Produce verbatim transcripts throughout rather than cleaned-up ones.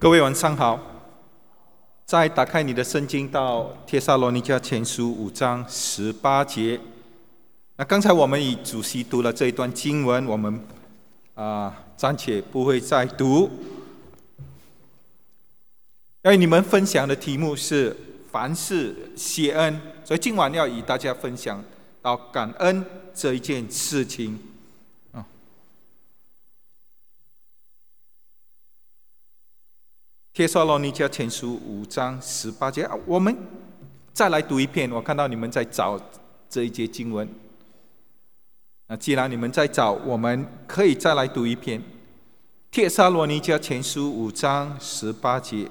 各位晚上好。再打开你的圣经到帖撒罗尼迦前书五章十八节。那刚才我们以主席读了这一段经文，我们啊、呃、暂且不会再读。因为你们分享的题目是凡事谢恩，所以今晚要与大家分享到感恩这一件事情。帖撒罗尼迦前书五章十八节，我们再来读一遍。我看到你们在找这一节经文，那既然你们在找，我们可以再来读一遍。帖撒罗尼迦前书五章十八节，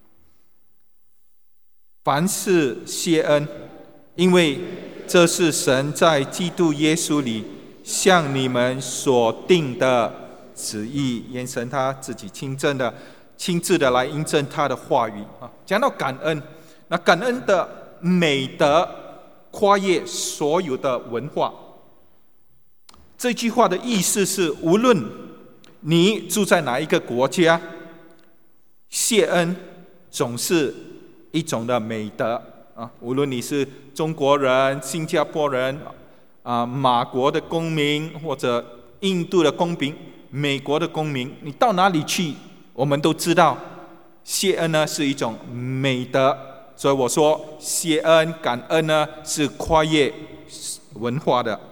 凡事谢恩，因为这是神在基督耶稣里向你们所定的旨意。愿神他自己亲证的。亲自的来印证他的话语啊！讲到感恩，那感恩的美德跨越所有的文化。这句话的意思是，无论你住在哪一个国家，谢恩总是一种的美德啊！无论你是中国人、新加坡人、啊马国的公民，或者印度的公民、美国的公民，你到哪里去？我们都知道，谢恩呢是一种美德，所以我说谢恩、感恩呢是跨越文化的。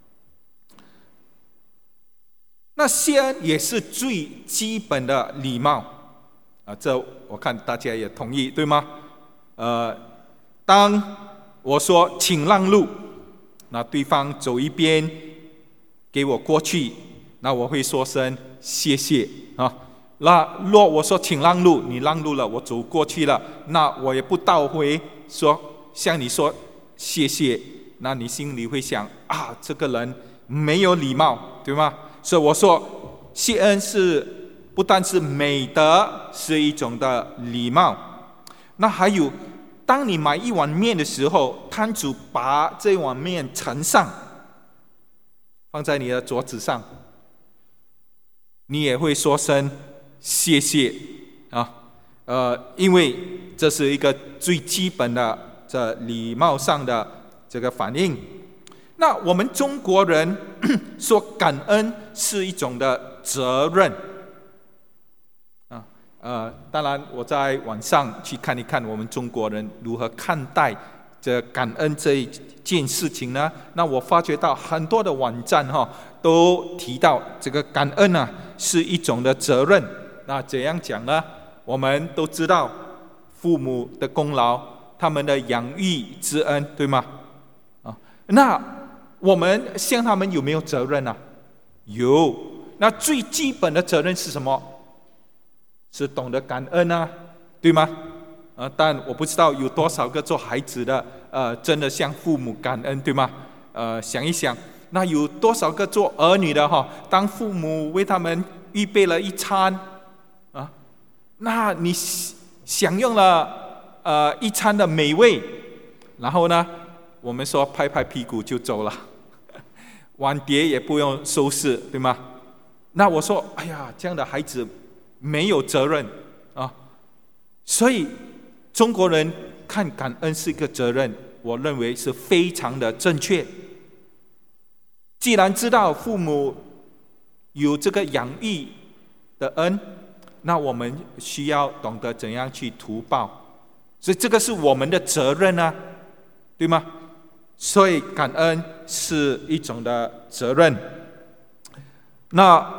那谢恩也是最基本的礼貌啊，这我看大家也同意，对吗？呃，当我说请让路，那对方走一边给我过去，那我会说声谢谢啊。那若我说请让路，你让路了，我走过去了，那我也不倒回说向你说谢谢，那你心里会想啊，这个人没有礼貌，对吗？所以我说谢恩是不但是美德，是一种的礼貌。那还有，当你买一碗面的时候，摊主把这碗面盛上，放在你的桌子上，你也会说声谢谢啊，呃，因为这是一个最基本的这礼貌上的这个反应。那我们中国人说感恩是一种的责任啊，呃，当然我在网上去看一看我们中国人如何看待这感恩这一件事情呢？那我发觉到很多的网站哈、哦、都提到这个感恩啊是一种的责任。那怎样讲呢？我们都知道父母的功劳，他们的养育之恩，对吗？啊，那我们向他们有没有责任啊？有。那最基本的责任是什么？是懂得感恩啊，对吗？啊，但我不知道有多少个做孩子的，呃，真的向父母感恩，对吗？呃，想一想，那有多少个做儿女的哈？当父母为他们预备了一餐。啊，那你享用了呃一餐的美味，然后呢，我们说拍拍屁股就走了，碗碟也不用收拾，对吗？那我说，哎呀，这样的孩子没有责任啊，所以中国人看感恩是一个责任，我认为是非常的正确。既然知道父母有这个养育的恩，那我们需要懂得怎样去图报，所以这个是我们的责任啊，对吗？所以感恩是一种的责任。那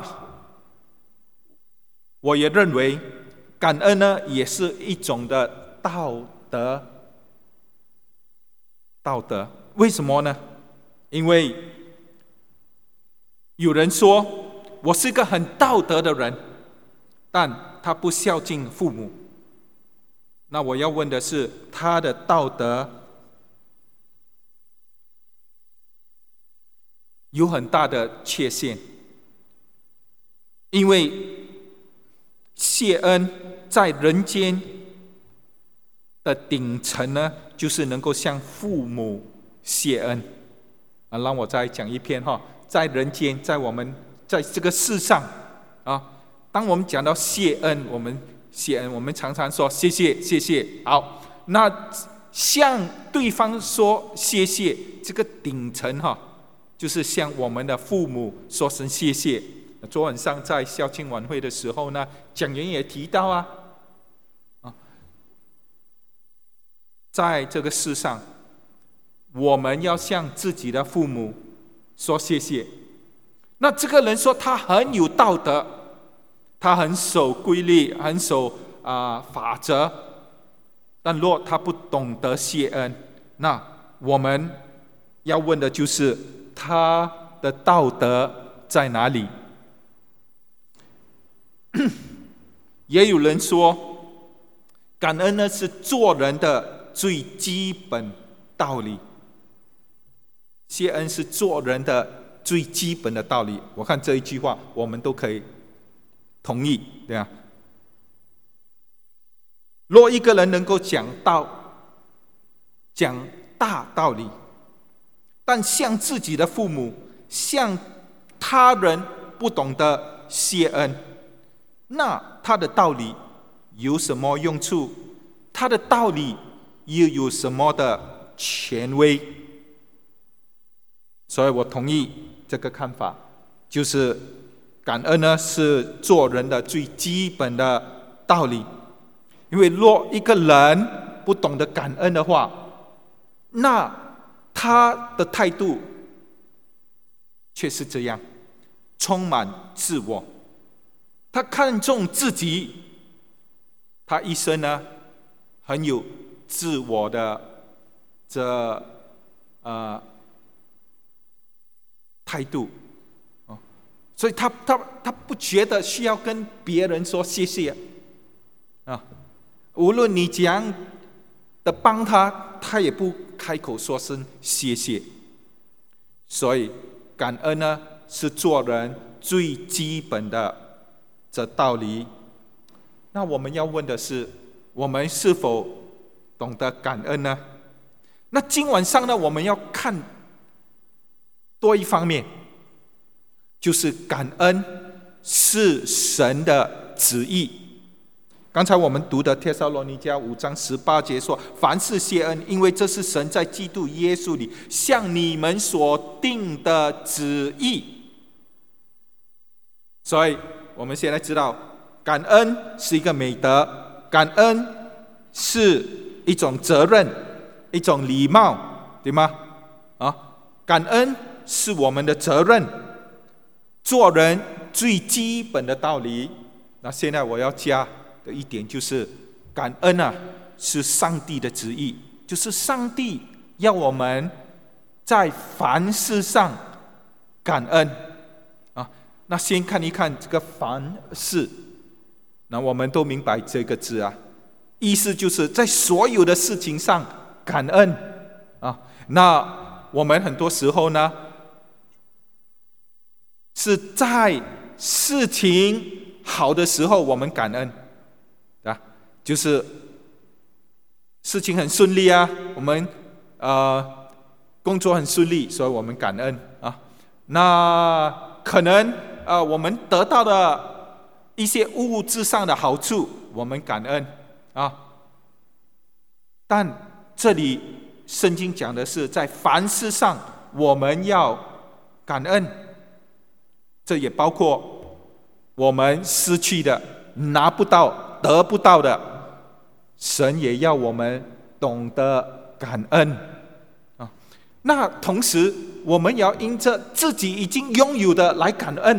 我也认为感恩呢也是一种的道德。道德为什么呢？因为有人说我是一个很道德的人，但他不孝敬父母。那我要问的是，他的道德有很大的缺陷，因为谢恩在人间的顶层呢，就是能够向父母谢恩啊。让我再讲一篇哈，在人间，在我们在这个世上啊。当我们讲到谢恩，我们谢恩，我们常常说谢谢谢谢。好，那向对方说谢谢，这个顶层哈，就是向我们的父母说声谢谢。昨晚上在校庆晚会的时候呢，讲员也提到啊，啊，在这个世上，我们要向自己的父母说谢谢。那这个人说他很有道德，他很守规律，很守啊、呃、法则，但若他不懂得谢恩，那我们要问的就是他的道德在哪里？也有人说，感恩呢是做人的最基本道理，谢恩是做人的最基本的道理。我看这一句话，我们都可以同意，对啊。若一个人能够讲道、讲大道理，但向自己的父母、向他人不懂得谢恩，那他的道理有什么用处？他的道理又有什么的权威？所以我同意这个看法，就是感恩呢是做人的最基本的道理。因为若一个人不懂得感恩的话，那他的态度却是这样，充满自我。他看重自己，他一生呢很有自我的这呃态度，哦，所以他他他不觉得需要跟别人说谢谢啊，无论你怎样的帮他，他也不开口说声谢谢。所以感恩呢是做人最基本的这道理。那我们要问的是，我们是否懂得感恩呢？那今晚上呢，我们要看多一方面，就是感恩是神的旨意。刚才我们读的帖撒罗尼迦五章十八节说，凡事谢恩，因为这是神在基督耶稣里向你们所定的旨意。所以我们现在知道，感恩是一个美德，感恩是一种责任，一种礼貌，对吗？啊，感恩是我们的责任，做人最基本的道理。那现在我要加的一点就是，感恩啊是上帝的旨意，就是上帝要我们在凡事上感恩啊。那先看一看这个凡事，那我们都明白这个字啊，意思就是在所有的事情上感恩啊。那我们很多时候呢，是在事情好的时候我们感恩，啊，就是事情很顺利啊，我们呃工作很顺利，所以我们感恩啊。那可能呃我们得到的一些物质上的好处，我们感恩啊。但这里圣经讲的是，在凡事上我们要感恩，这也包括我们失去的、拿不到、得不到的，神也要我们懂得感恩啊。那同时，我们也要因着自己已经拥有的来感恩。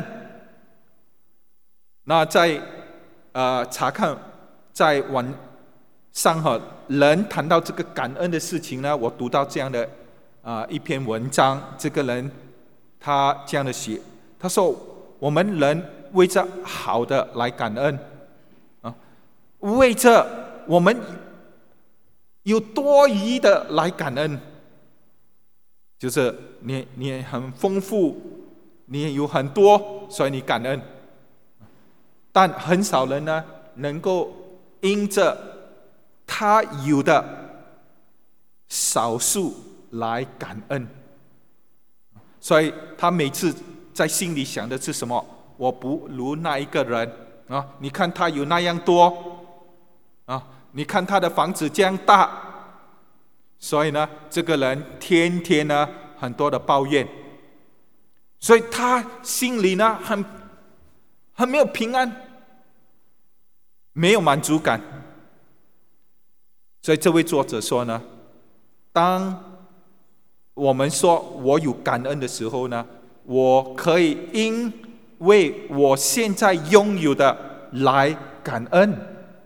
那在呃查看在网上哈，人谈到这个感恩的事情呢，我读到这样的啊、呃、一篇文章，这个人他这样的写，他说我们人为着好的来感恩啊，为着我们有多余的来感恩，就是你你很丰富，你有很多，所以你感恩。但很少人呢能够因着他有的少数来感恩，所以他每次在心里想的是什么？我不如那一个人啊！你看他有那样多， 啊，你看他的房子这样大，所以呢，这个人天天呢很多的抱怨，所以他心里呢很很没有平安，没有满足感。所以这位作者说呢，当我们说我有感恩的时候呢，我可以因为我现在拥有的来感恩。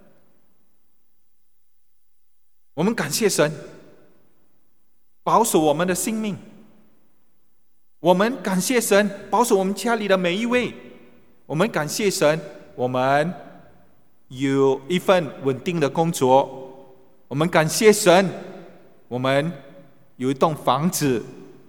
我们感谢神保守我们的性命，我们感谢神保守我们家里的每一位，我们感谢神我们有一份稳定的工作，我们感谢神我们有一栋房子。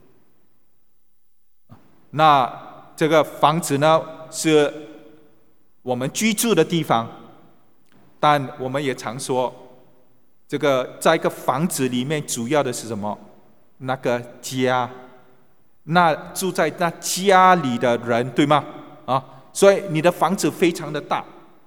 那这个房子呢是我们居住的地方，但我们也常说这个在一个房子里面主要的是什么？那个家，那住在那家里的人，对吗？啊，所以你的房子非常的大。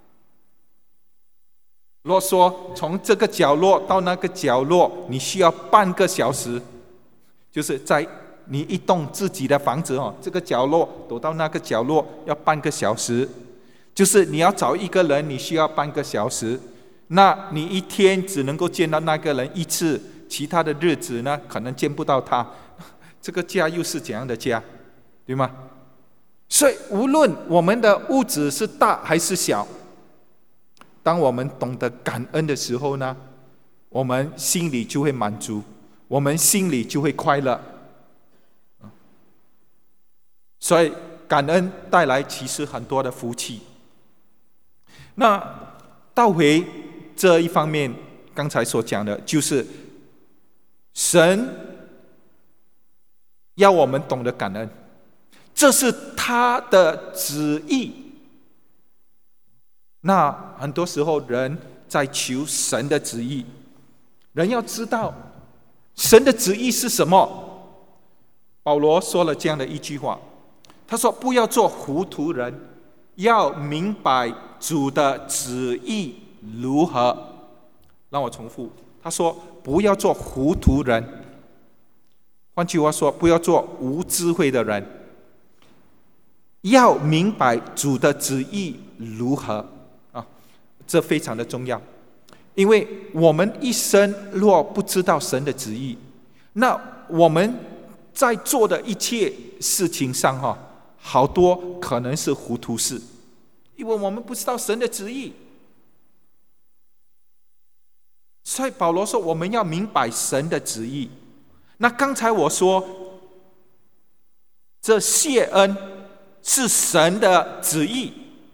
若说从这个角落到那个角落你需要半个小时，就是在你一栋自己的房子哦，这个角落走到那个角落要半个小时，就是你要找一个人你需要半个小时，那你一天只能够见到那个人一次，其他的日子呢可能见不到他，这个家又是怎样的家，对吗？所以无论我们的屋子是大还是小，当我们懂得感恩的时候呢，我们心里就会满足，我们心里就会快乐。所以感恩带来其实很多的福气。那倒回这一方面，刚才所讲的就是神要我们懂得感恩，这是他的旨意。那很多时候人在求神的旨意，人要知道神的旨意是什么。保罗说了这样的一句话，他说不要做糊涂人，要明白主的旨意如何。让我重复，他说不要做糊涂人，换句话说，不要做无智慧的人，要明白主的旨意如何啊，这非常的重要。因为我们一生若不知道神的旨意，那我们在做的一切事情上哈，好多可能是糊涂事，因为我们不知道神的旨意。所以保罗说我们要明白神的旨意。那刚才我说这谢恩是神的旨意，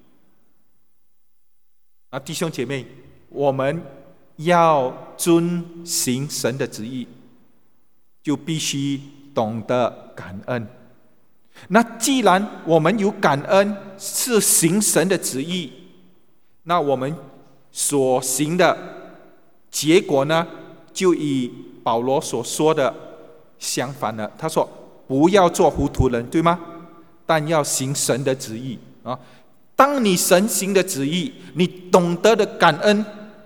啊，弟兄姐妹，我们要遵行神的旨意，就必须懂得感恩。那既然我们有感恩是行神的旨意，那我们所行的结果呢，就与保罗所说的相反了。他说不要做糊涂人，对吗？但要行神的旨意啊！当你神行的旨意，你懂得的感恩，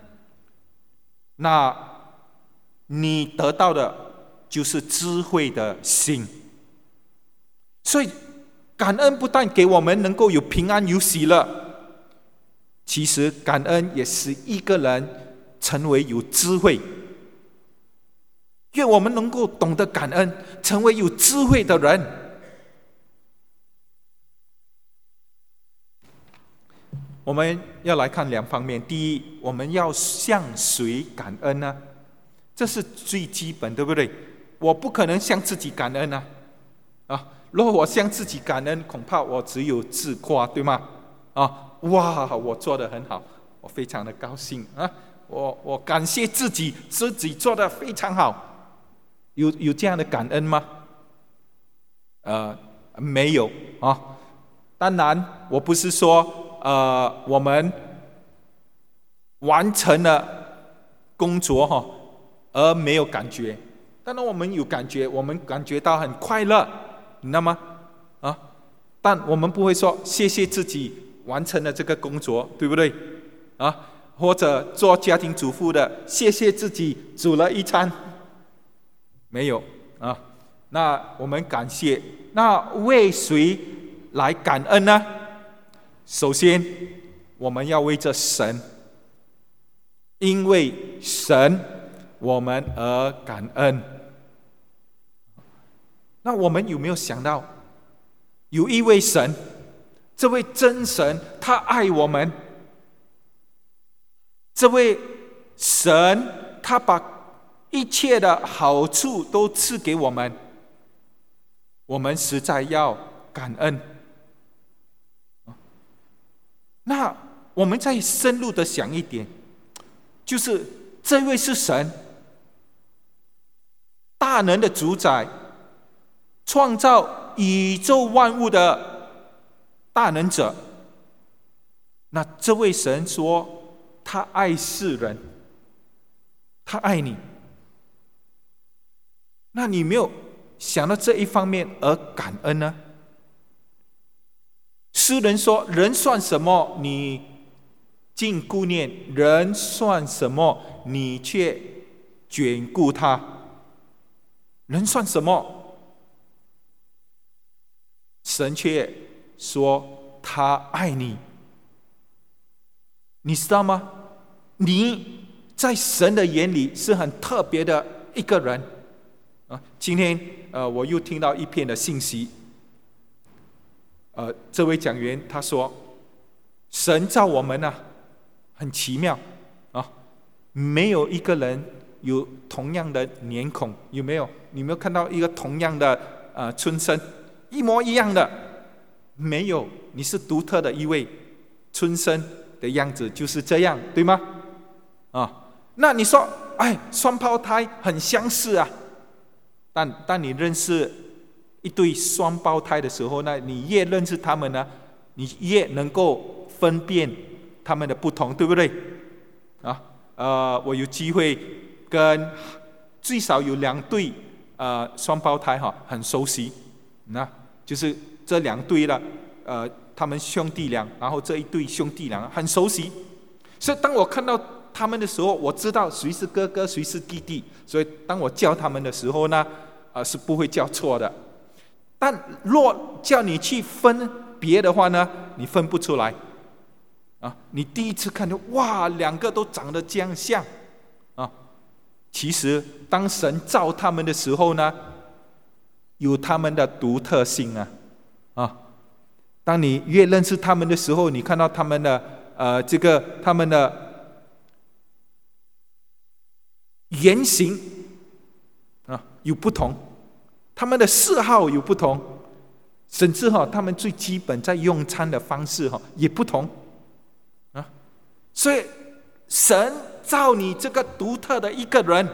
那你得到的就是智慧的心。所以感恩不但给我们能够有平安有喜乐，其实感恩也使一个人成为有智慧。愿我们能够懂得感恩，成为有智慧的人。我们要来看两方面。第一，我们要向谁感恩呢？这是最基本，对不对？我不可能向自己感恩啊！啊，如果我向自己感恩，恐怕我只有自夸，对吗？啊，哇，我做得很好，我非常的高兴啊！我我感谢自己，自己做得非常好。有有这样的感恩吗？呃，没有啊。当然，我不是说呃我们完成了工作哈，而没有感觉。当然我们有感觉，我们感觉到很快乐，你知道吗？啊，但我们不会说谢谢自己完成了这个工作，对不对？啊， 或者做家庭主妇的，谢谢自己煮了一餐，没有啊。那我们感谢，那为谁来感恩呢？首先，我们要为着神，因为神我们而感恩。那我们有没有想到，有一位神，这位真神，他爱我们。这位神，他把一切的好处都赐给我们，我们实在要感恩。那我们再深入的想一点，就是这位是神，大能的主宰，创造宇宙万物的大能者。那这位神说他爱世人，他爱你。那你没有想到这一方面而感恩呢？诗人说：人算什么，你竟顾念；人算什么，你却眷顾他。人算什么？神却说他爱你。你知道吗？你在神的眼里是很特别的一个人啊！今天呃，我又听到一篇的信息，呃，这位讲员他说，神造我们啊，很奇妙啊，没有一个人有同样的脸孔，有没有？你有没有看到一个同样的呃春生，一模一样的？没有，你是独特的一位，春生的样子就是这样，对吗？啊，那你说，哎，双胞胎很相似啊。但当你认识一对双胞胎的时候呢，你越认识他们呢，你越能够分辨他们的不同，对不对？啊，呃，我有机会跟最少有两对呃双胞胎哈很熟悉，那就是这两对了，呃。他们兄弟俩，然后这一对兄弟俩很熟悉，所以当我看到他们的时候，我知道谁是哥哥，谁是弟弟。所以当我叫他们的时候呢，呃，是不会叫错的。但若叫你去分别的话呢，你分不出来。啊，你第一次看到，哇，两个都长得这样像，啊，其实当神造他们的时候呢，有他们的独特性啊，啊。当你越认识他们的时候，你看到他们的呃这个他们的言行啊有不同，他们的嗜好有不同，甚至哈他们最基本在用餐的方式哈也不同啊。所以神造你这个独特的一个人，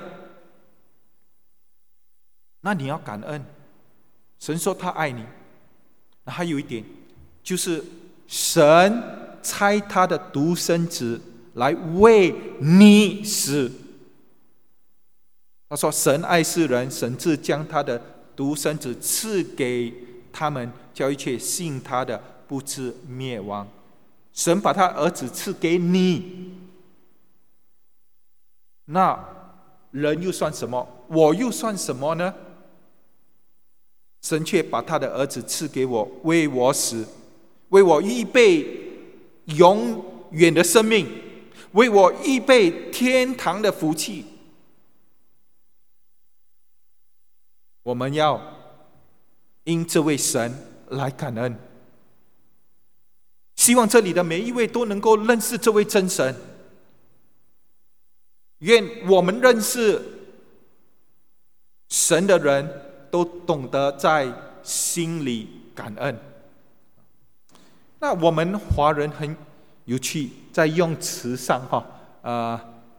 那你要感恩。神说他爱你，那还有一点。就是神差他的独生子来为你死。他说神爱世人，甚至将他的独生子赐给他们，叫一切信他的不至灭亡。神把他儿子赐给你，那人又算什么？我又算什么呢？神却把他的儿子赐给我，为我死，为我预备永远的生命，为我预备天堂的福气。我们要因这位神来感恩。希望这里的每一位都能够认识这位真神。愿我们认识神的人都懂得在心里感恩。那我们华人很有趣，在用词上哈，呃，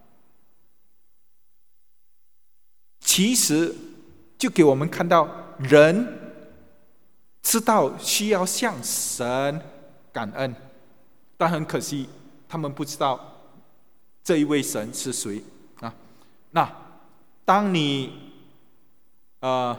其实就给我们看到人知道需要向神感恩，但很可惜，他们不知道这一位神是谁啊。那当你呃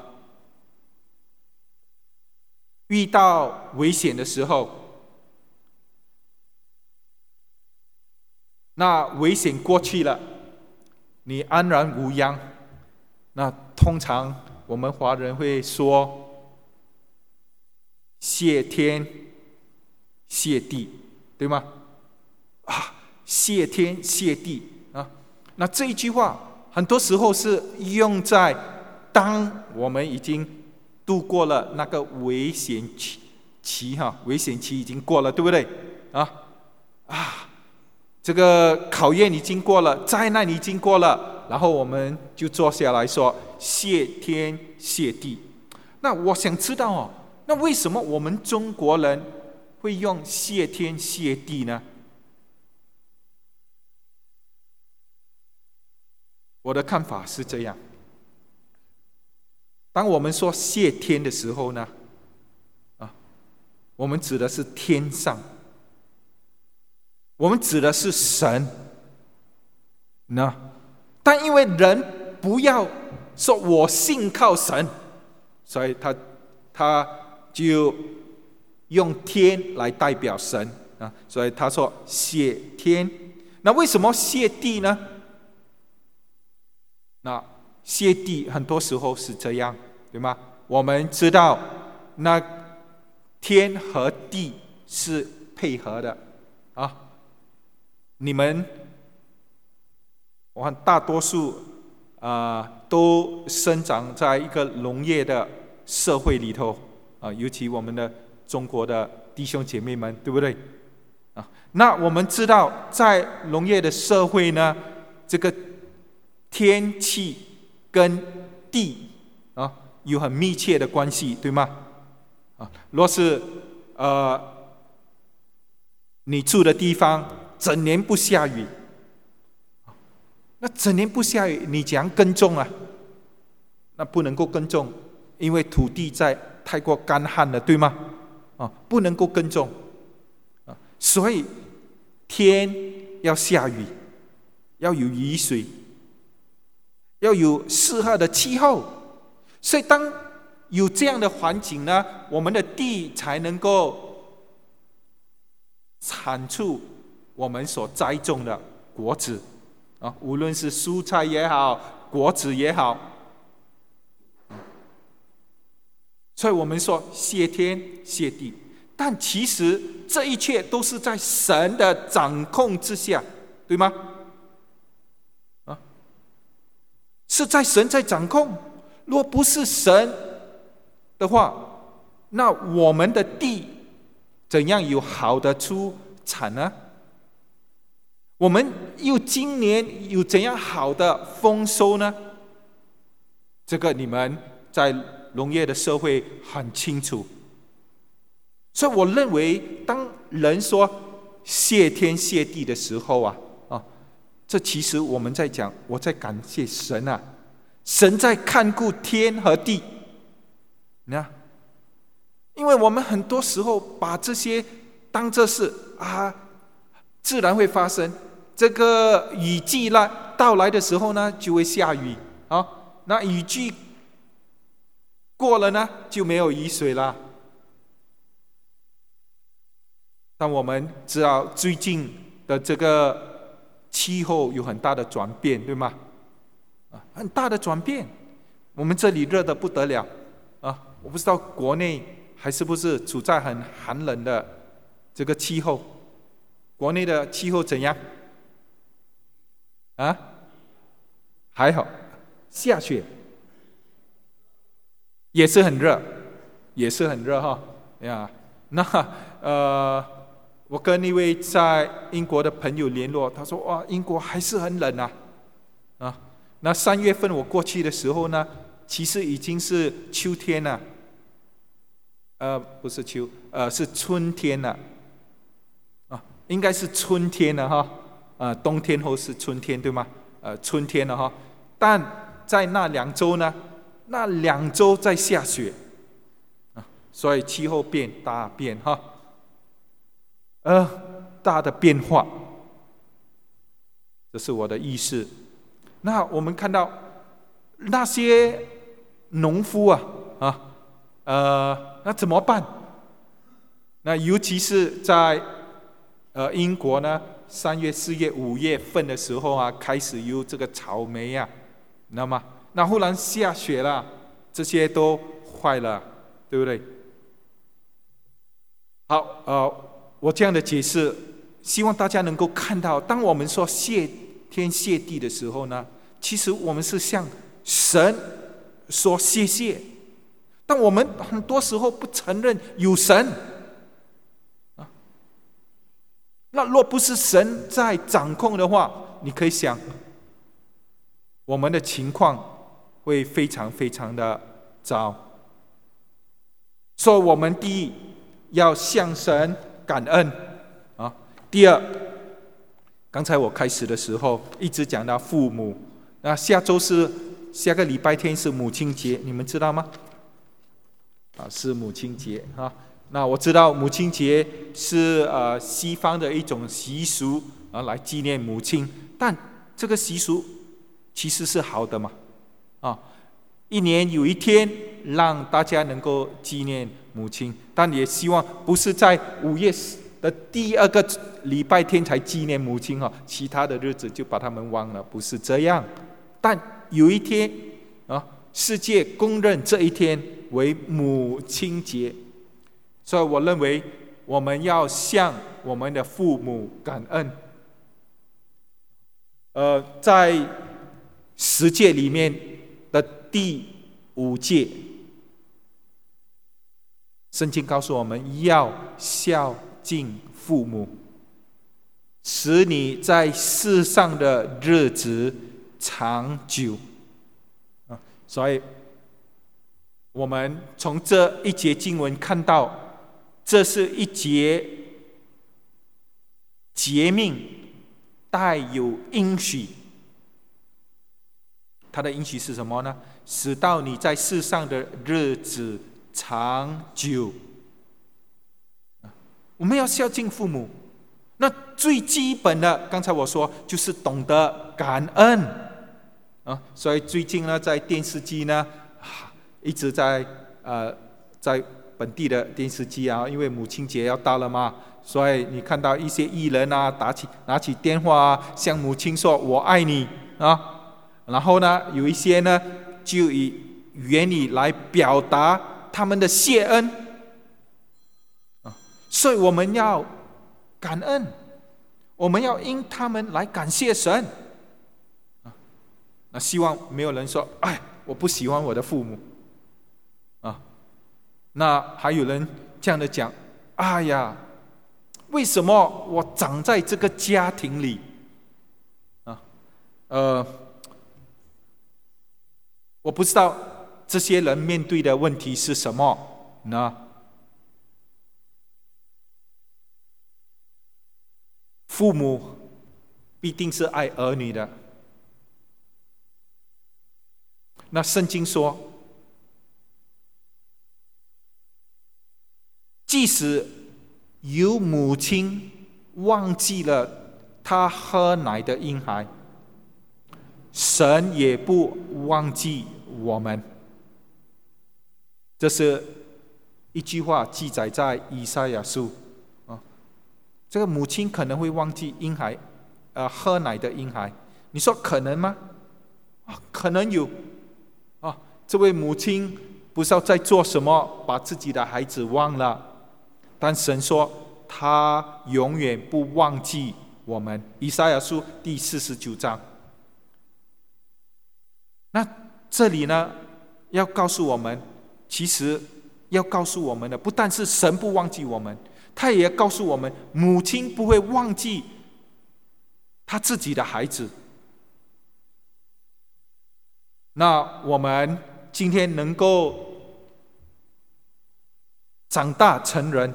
遇到危险的时候， 那危险过去了，你安然无恙。那通常我们华人会说谢天谢地，对吗？啊，谢天谢地啊！那这一句话很多时候是用在当我们已经度过了那个危险期期哈，危险期已经过了，对不对？啊啊，这个考验已经过了，灾难已经过了，然后我们就坐下来说谢天谢地。那我想知道哦，那为什么我们中国人会用谢天谢地呢？我的看法是这样：当我们说谢天的时候呢，啊，我们指的是天上，我们指的是神。那但因为人不要说我信靠神，所以他他就用天来代表神啊，所以他说谢天。那为什么谢地呢？那谢地很多时候是这样，对吗？我们知道，那天和地是配合的啊。你们，我看大多数啊、呃、都生长在一个农业的社会里头啊，尤其我们的中国的弟兄姐妹们，对不对？啊，那我们知道，在农业的社会呢，这个天气跟地啊有很密切的关系，对吗？啊，若是呃你住的地方整年不下雨，那整年不下雨，你怎样耕种啊？那不能够耕种，因为土地在太过干旱了，对吗？啊，不能够耕种啊，所以天要下雨，要有雨水，要有适合的气候，所以当有这样的环境呢，我们的地才能够产出我们所栽种的果子啊，无论是蔬菜也好，果子也好。所以我们说谢天谢地，但其实这一切都是在神的掌控之下，对吗？啊，是在神在掌控。若不是神的话，那我们的地怎样有好的出产呢？我们又今年有怎样好的丰收呢？这个你们在农业的社会很清楚。所以我认为，当人说谢天谢地的时候啊，啊，这其实我们在讲，我在感谢神啊，神在看顾天和地。那，因为我们很多时候把这些当作是啊，自然会发生。这个雨季来到来的时候呢，就会下雨啊。那雨季过了呢，就没有雨水了。但我们知道最近的这个气候有很大的转变，对吗？啊，很大的转变。我们这里热得不得了啊！我不知道国内还是不是处在很寒冷的这个气候。国内的气候怎样？啊，还好，下雪。也是很热，也是很热哈呀。那呃，我跟一位在英国的朋友联络，他说哇，英国还是很冷啊，啊，那三月份我过去的时候呢，其实已经是秋天了，呃，不是秋，呃，是春天了，啊，应该是春天了哈，呃，冬天后是春天对吗？呃，春天了哈，但在那两周呢。那两周在下雪，啊，所以气候变大变哈，呃，大的变化，这是我的意思。那我们看到那些农夫啊，啊，呃，那怎么办？那尤其是在呃英国呢， 三月、四月、五月份的时候啊，开始有这个草莓啊，你知道吗？那忽然下雪了，这些都坏了，对不对？好，呃，我这样的解释，希望大家能够看到，当我们说谢天谢地的时候呢，其实我们是向神说谢谢。但我们很多时候不承认有神啊，那若不是神在掌控的话，你可以想，我们的情况会非常非常的糟。所以我们第一要向神感恩啊。第二，刚才我开始的时候一直讲到父母，那下周是下个礼拜天是母亲节，你们知道吗？啊，是母亲节啊。那我知道母亲节是呃西方的一种习俗啊，来纪念母亲。但这个习俗其实是好的嘛，啊，一年有一天让大家能够纪念母亲，但也希望不是在五月的第二个礼拜天才纪念母亲哦，其他的日子就把他们忘了，不是这样。但有一天啊，世界公认这一天为母亲节，所以我认为我们要向我们的父母感恩。呃，在十诫里面的第五诫，圣经告诉我们要孝敬父母，使你在世上的日子长久。啊，所以我们从这一节经文看到，这是一节诫命，带有应许。它的应许是什么呢？使到你在世上的日子长久。我们要孝敬父母，那最基本的，刚才我说就是懂得感恩啊。所以最近呢，在电视机呢，一直在呃，在本地的电视机啊，因为母亲节要到了嘛，所以你看到一些艺人啊，打起拿起电话啊，向母亲说我爱你啊。然后呢，有一些呢，就以言语来表达他们的谢恩啊。所以我们要感恩，我们要因他们来感谢神啊。那希望没有人说，哎，我不喜欢我的父母啊。那还有人这样的讲，哎呀，为什么我长在这个家庭里啊？呃。我不知道这些人面对的问题是什么呢？父母必定是爱儿女的。那圣经说，即使有母亲忘记了她喝奶的婴孩，神也不忘记我们。这是一句话记载在以赛亚书啊。这个母亲可能会忘记婴孩，呃，喝奶的婴孩。你说可能吗？啊，可能有啊。这位母亲不知道在做什么，把自己的孩子忘了。但神说，他永远不忘记我们。以赛亚书第四十九章。那这里呢，要告诉我们，其实要告诉我们的，不但是神不忘记我们，他也要告诉我们，母亲不会忘记他自己的孩子。那我们今天能够长大成人，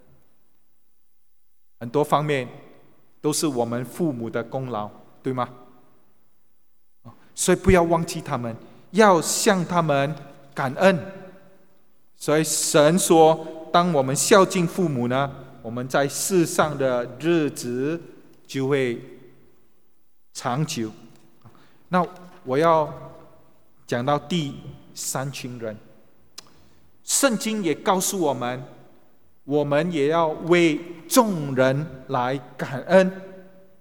很多方面都是我们父母的功劳，对吗？所以不要忘记他们，要向他们感恩。所以神说，当我们孝敬父母呢，我们在世上的日子就会长久。那我要讲到第三群人，圣经也告诉我们，我们也要为众人来感恩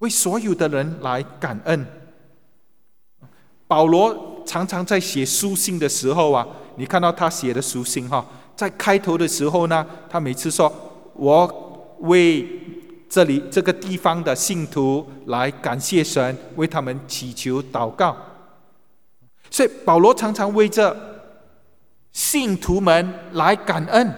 为所有的人来感恩。保罗常常在写书信的时候啊，你看到他写的书信哈，在开头的时候呢，他每次说：“我为这里这个地方的信徒来感谢神，为他们祈求祷告。”所以保罗常常为着信徒们来感恩。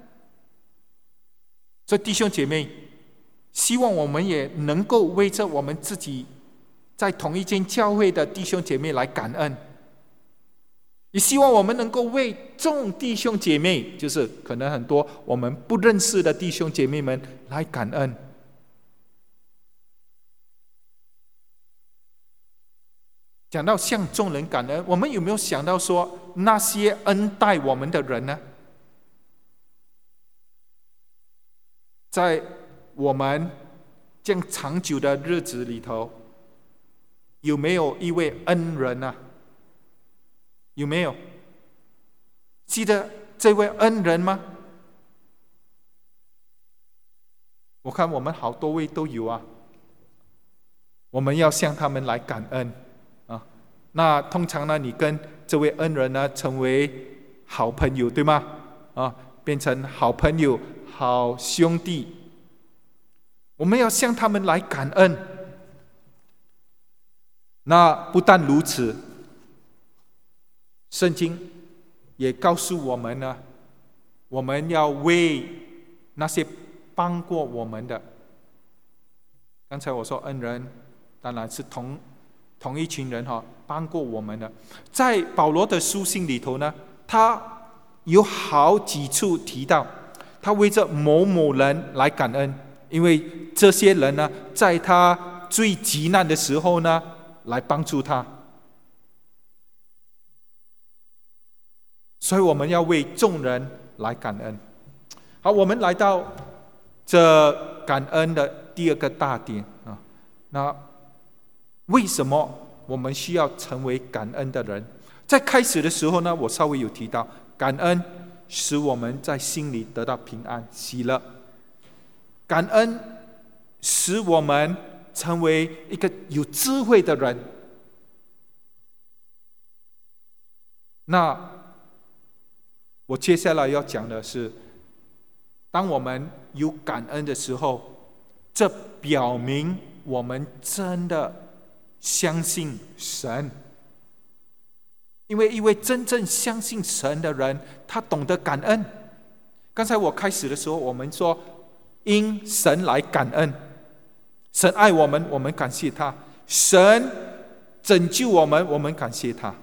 所以弟兄姐妹，希望我们也能够为着我们自己在同一间教会的弟兄姐妹来感恩，也希望我们能够为众弟兄姐妹，就是可能很多我们不认识的弟兄姐妹们来感恩。讲到向众人感恩，我们有没有想到说那些恩待我们的人呢？在我们这样长久的日子里头，有没有一位恩人呢？有没有记得这位恩人吗？我看我们好多位都有啊，我们要向他们来感恩啊。那通常呢，你跟这位恩人呢成为好朋友，对吗？啊，变成好朋友、好兄弟，我们要向他们来感恩。那不但如此，圣经也告诉我们呢，我们要为那些帮过我们的，刚才我说恩人，当然是同同一群人哈，帮过我们的。在保罗的书信里头呢，他有好几处提到，他为着某某人来感恩，因为这些人呢，在他最急难的时候呢，来帮助他。所以我们要为众人来感恩。好，我们来到这感恩的第二个大点啊。那为什么我们需要成为感恩的人？在开始的时候呢，我稍微有提到，感恩使我们在心里得到平安喜乐，感恩使我们成为一个有智慧的人。那我接下来要讲的是，当我们有感恩的时候，这表明我们真的相信神。因为一位真正相信神的人，他懂得感恩。刚才我开始的时候，我们说因神来感恩，神爱我们，我们感谢他；神拯救我们，我们感谢他。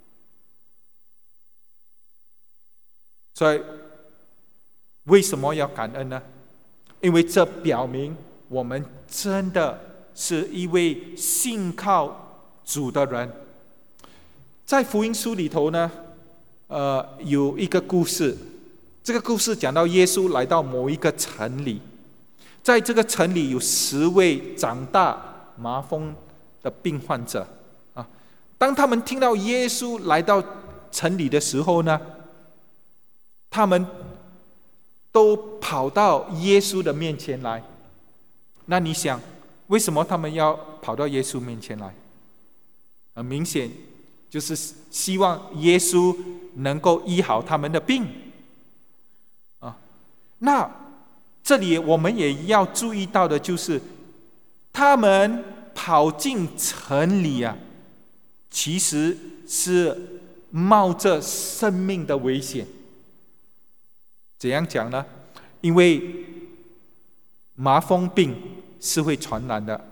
所以为什么要感恩呢？因为这表明我们真的是一位信靠主的人。在福音书里头呢，呃，有一个故事。这个故事讲到耶稣来到某一个城里，在这个城里有十位长大麻风的病患者啊。当他们听到耶稣来到城里的时候呢，他们都跑到耶稣的面前来。那你想，为什么他们要跑到耶稣面前来？很明显，就是希望耶稣能够医好他们的病啊。那这里我们也要注意到的就是，他们跑进城里啊，其实是冒着生命的危险。怎样讲呢？因为麻风病是会传染的。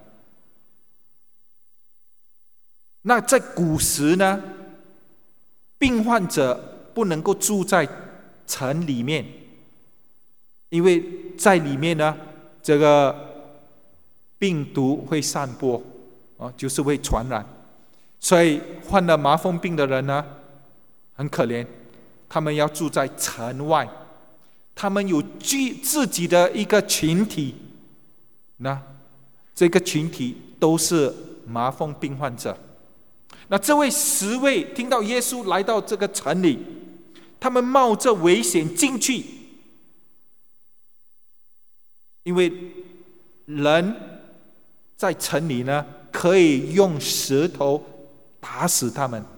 那在古时呢，病患者不能够住在城里面，因为在里面呢，这个病毒会散播，啊，就是会传染。所以患了麻风病的人呢，很可怜，他们要住在城外。他们有自己的一个群体，那这个群体都是麻风病患者。那这位十位听到耶稣来到这个城里，他们冒着危险进去，因为人在城里呢，可以用石头打死他们。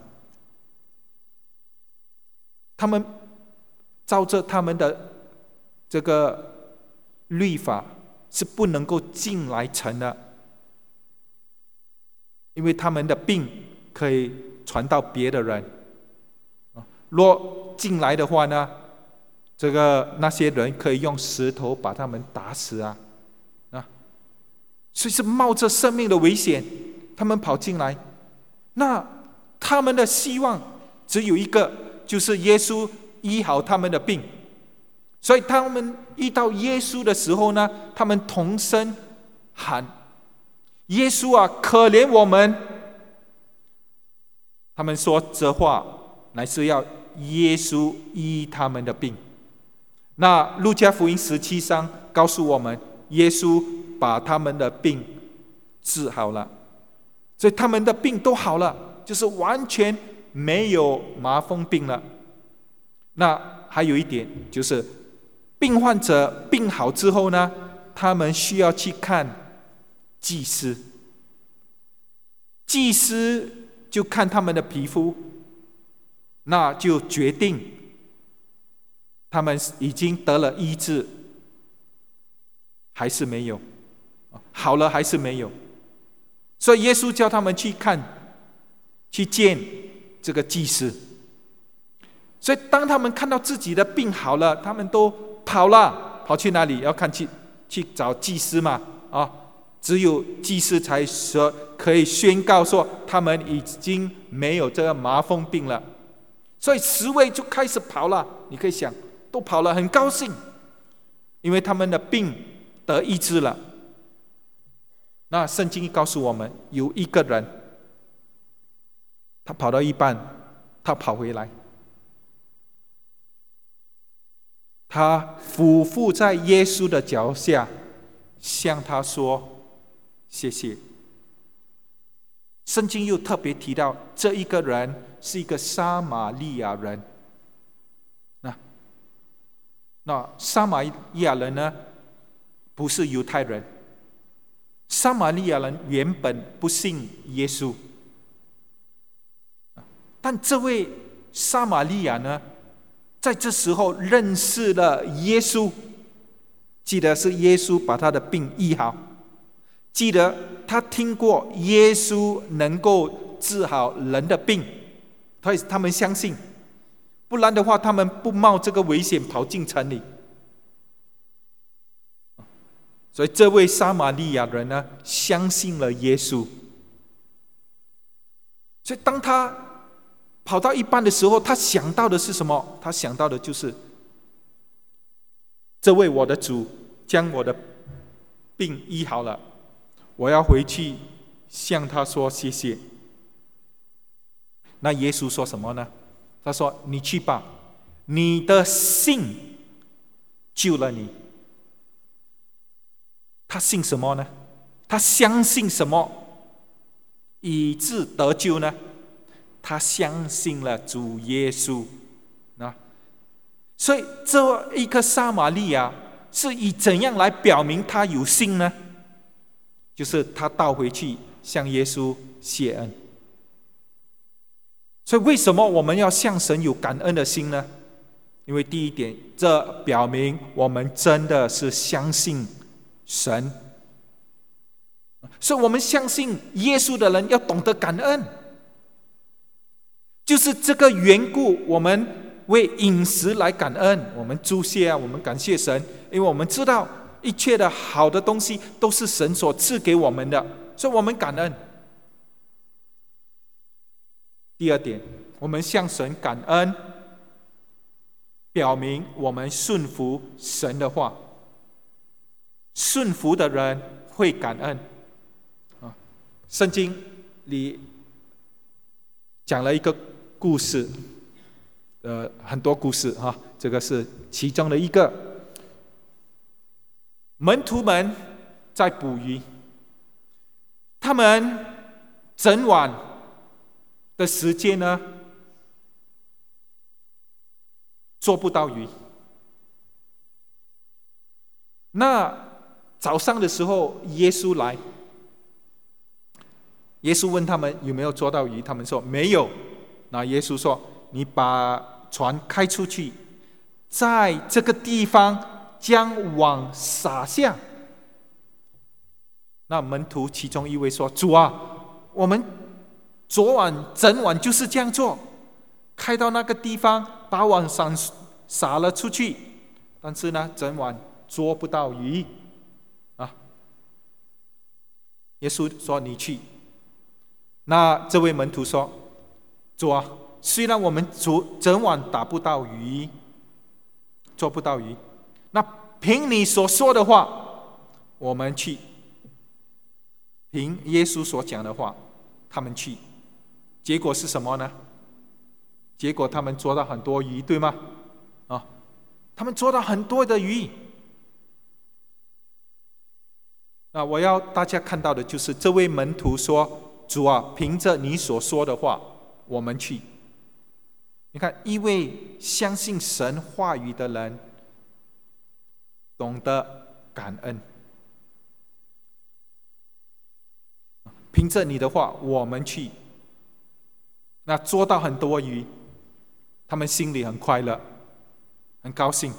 他们照着他们的这个律法是不能够进来城的，因为他们的病可以传到别的人。若进来的话呢，这个那些人可以用石头把他们打死啊！啊，所以是冒着生命的危险，他们跑进来。那他们的希望只有一个，就是耶稣医好他们的病。所以他们遇到耶稣的时候呢，他们同声喊：“耶稣啊，可怜我们！”他们说这话乃是要耶稣医他们的病。那路加福音十七章告诉我们，耶稣把他们的病治好了，所以他们的病都好了，就是完全没有麻风病了。那还有一点就是，病患者病好之后呢，他们需要去看祭司，祭司就看他们的皮肤，那就决定他们已经得了医治还是没有，好了还是没有。所以耶稣叫他们去看，去见这个祭司。所以当他们看到自己的病好了，他们都跑了，跑去哪里？要看去去找祭司嘛，啊，只有祭司才说可以宣告说他们已经没有这个麻风病了。所以十位就开始跑了，你可以想，都跑了，很高兴，因为他们的病得医治了。那圣经告诉我们，有一个人，他跑到一半，他跑回来，他俯伏在耶稣的脚下，向他说谢谢。圣经又特别提到，这一个人是一个撒玛利亚人。那那撒玛利亚人呢，不是犹太人。撒玛利亚人原本不信耶稣，但这位撒玛利亚呢，在这时候认识了耶稣，记得是耶稣把他的病医好，记得他听过耶稣能够治好人的病，所以他们相信，不然的话他们不冒这个危险跑进城里。所以这位撒玛利亚人呢，相信了耶稣。所以当他跑到一半的时候，他想到的是什么？他想到的就是这位我的主将我的病医好了，我要回去向他说谢谢。那耶稣说什么呢？他说：“你去吧，你的信救了你。”他信什么呢？他相信什么以致得救呢？他相信了主耶稣。那所以这一个撒玛利亚是以怎样来表明他有信呢？就是他倒回去向耶稣谢恩。所以为什么我们要向神有感恩的心呢？因为第一点，这表明我们真的是相信神。所以我们相信耶稣的人要懂得感恩，就是这个缘故，我们为饮食来感恩，我们祝谢啊，我们感谢神，因为我们知道一切的好的东西都是神所赐给我们的，所以我们感恩。第二点，我们向神感恩，表明我们顺服神的话。顺服的人会感恩啊。圣经里讲了一个故事，呃，很多故事哈，这个是其中的一个。门徒们在捕鱼，他们整晚的时间呢，捉不到鱼。那早上的时候，耶稣来， 耶稣问他们有没有捉到鱼，他们说没有。那耶稣说：“你把船开出去，在这个地方将网撒下。”那门徒其中一位说：“主啊，我们昨晚整晚就是这样做，开到那个地方，把网撒撒了出去，但是呢，整晚捉不到鱼啊。”耶稣说：“你去。”那这位门徒说：“主啊，虽然我们整晚打不到鱼，捉不到鱼，那凭你所说的话，我们去。”凭耶稣所讲的话，他们去。结果是什么呢？结果他们捉到很多鱼，对吗？啊，他们捉到很多的鱼。那我要大家看到的就是这位门徒说：“主啊，凭着你所说的话，我们去。”你看，一位相信神话语的人，懂得感恩。凭着你的话，我们去。那捉到很多鱼，他们心里很快乐，很高兴。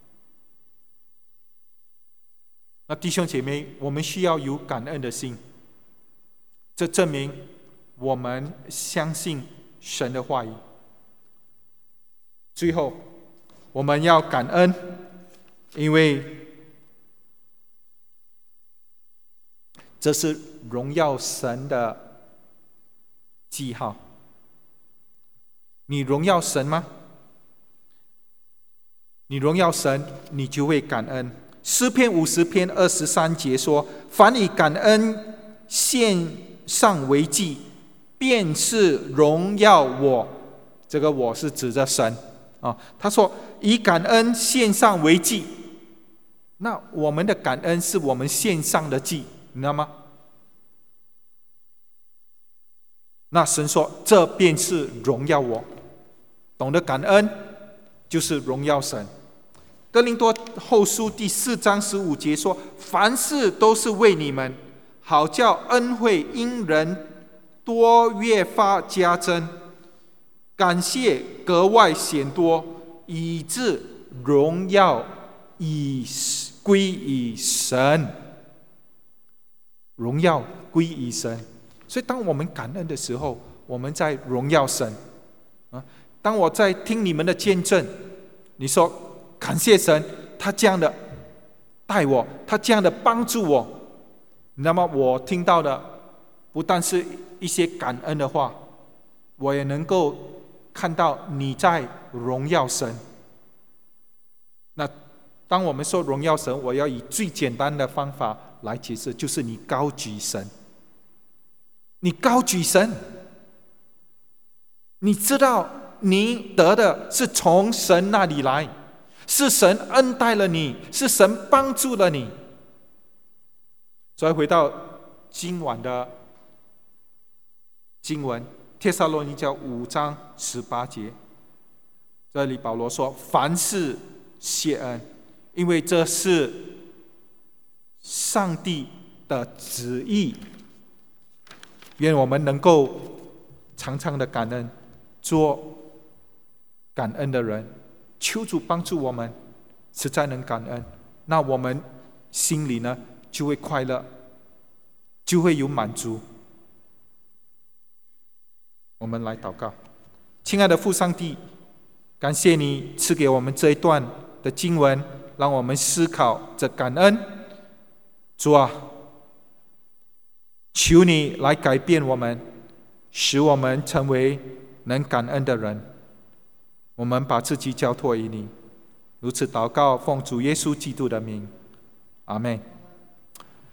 那弟兄姐妹，我们需要有感恩的心，这证明我们相信神的话语。最后，我们要感恩，因为这是荣耀神的记号。你荣耀神吗？你荣耀神，你就会感恩。诗篇五十篇二十三节说：“凡以感恩献上为祭，便是荣耀我。”这个我是指着神啊。他说：“以感恩献上为祭。”那我们的感恩是我们献上的祭，你知道吗？那神说：“这便是荣耀我。”懂得感恩就是荣耀神。哥林多后书第四章十五节说：“凡事都是为你们，好叫恩惠因人多越发加增，感谢格外显多，以致荣耀以归于神。”荣耀归于神。所以当我们感恩的时候，我们在荣耀神啊。当我在听你们的见证，你说感谢神，他这样的带我，他这样的帮助我，那么我听到的不但是一些感恩的话，我也能够看到你在荣耀神。那当我们说荣耀神，我要以最简单的方法来解释，就是你高举神，你高举神，你知道你得的是从神那里来，是神恩待了你，是神帮助了你。所以回到今晚的经文，帖撒罗尼迦五章十八节，这里保罗说：“凡事谢恩，因为这是上帝的旨意。”愿我们能够常常的感恩，做感恩的人。求主帮助我们，实在能感恩，那我们心里呢就会快乐，就会有满足。我们来祷告。亲爱的父上帝，感谢你赐给我们这一段的经文，让我们思考着感恩。主啊，求你来改变我们，使我们成为能感恩的人。我们把自己交托于你，如此祷告，奉主耶稣基督的名，阿们。